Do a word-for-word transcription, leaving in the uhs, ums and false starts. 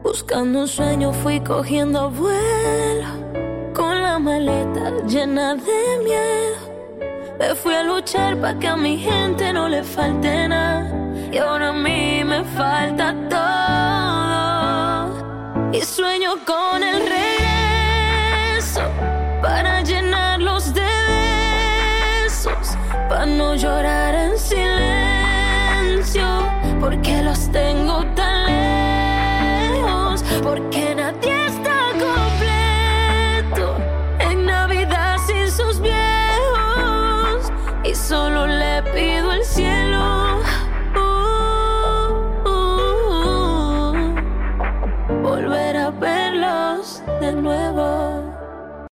Buscando un sueño fui cogiendo vuelo, con la maleta llena de miedo. Me fui a luchar pa' que a mi gente no le falte nada, y ahora a mí me falta todo. Y sueño con el regreso, para llenarlos de besos, pa' no llorar